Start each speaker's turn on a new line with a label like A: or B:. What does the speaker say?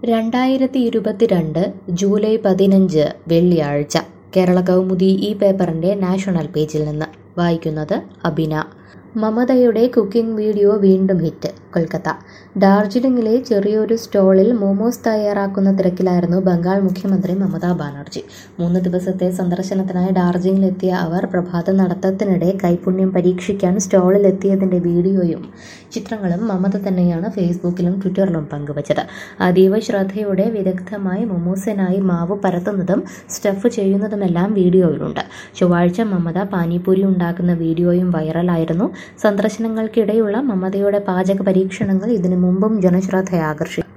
A: 2022 July 15 വെള്ളിയാഴ്ച കേരള കൗമുദി ഈ പേപ്പറിന്റെ നാഷണൽ പേജിൽ നിന്ന് വായിക്കുന്നത് അബിന. മമതയുടെ കുക്കിംഗ് വീഡിയോ വീണ്ടും ഹിറ്റ്. കൊൽക്കത്ത. ഡാർജിലിംഗിലെ ചെറിയൊരു സ്റ്റോളിൽ മോമോസ് തയ്യാറാക്കുന്ന തിരക്കിലായിരുന്നു ബംഗാൾ മുഖ്യമന്ത്രി മമതാ ബാനർജി. 3 ദിവസത്തെ സന്ദർശനത്തിനായി ഡാർജിലിംഗിലെത്തിയ അവർ പ്രഭാത നടത്തത്തിനിടെ കൈപുണ്യം പരീക്ഷിക്കാൻ സ്റ്റോളിലെത്തിയതിന്റെ വീഡിയോയും ചിത്രങ്ങളും മമത തന്നെയാണ് ഫേസ്ബുക്കിലും ട്വിറ്ററിലും പങ്കുവച്ചത്. അതീവ ശ്രദ്ധയോടെ വിദഗ്ധമായി മൊമോസിനായി മാവ് പരത്തുന്നതും സ്റ്റഫ് ചെയ്യുന്നതുമെല്ലാം വീഡിയോയിലുണ്ട്. ചൊവ്വാഴ്ച മമത പാനിപൂരി ഉണ്ടാക്കുന്ന വീഡിയോയും വൈറലായിരുന്നു. സന്ദർശനങ്ങൾക്കിടെയുള്ള മമതയുടെ പാചക പരീക്ഷണങ്ങൾ ഇതിനു മുമ്പും ജനശ്രദ്ധയാകർഷിച്ചു.